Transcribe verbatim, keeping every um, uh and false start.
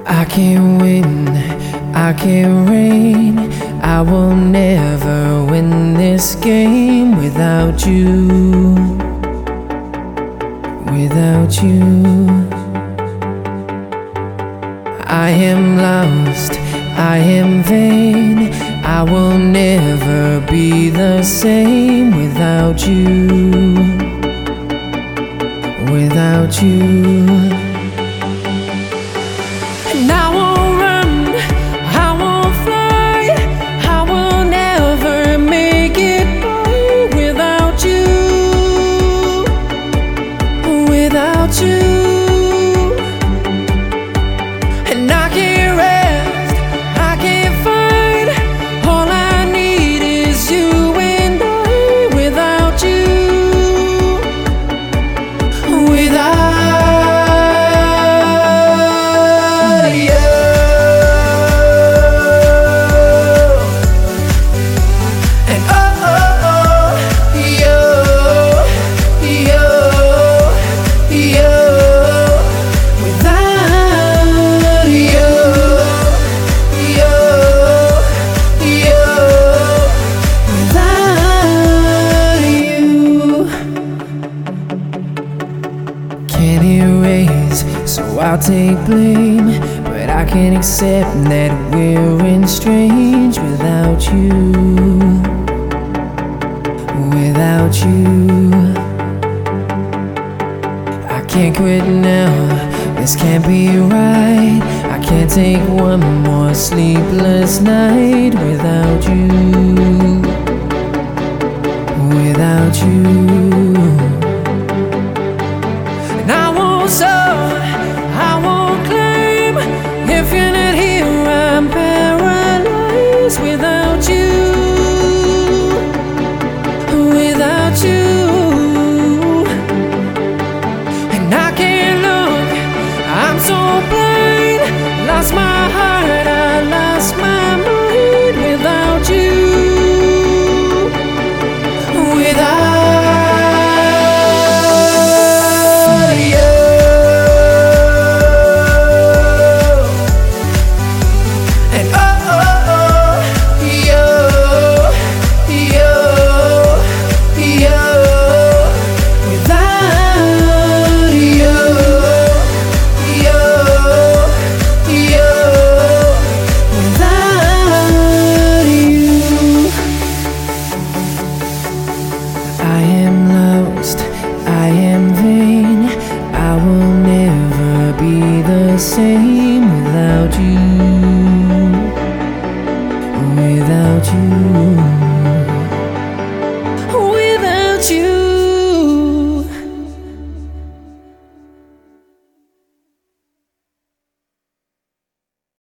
I can't win, I can't reign. I will never win this game without you. Without you, I am lost, I am vain. I will never be the same without you. Without you. And I won't run, I won't fly, I will never make it by without you. Without you. And I can't rest, I can't find, all I need is you and I. Without you. Without can't erase, so I'll take blame. But I can't accept that we're estranged without you. Without you, I can't quit now, this can't be right. I can't take one more sleepless night without you. Without you. And I won't stop, I won't claim. If you're not here, I'm paralyzed without you. Without you. And I can't look, I'm so blind. Lost my heart, I lost my mind without you. Without I am lost, I am vain. I will never be the same without you. Without you.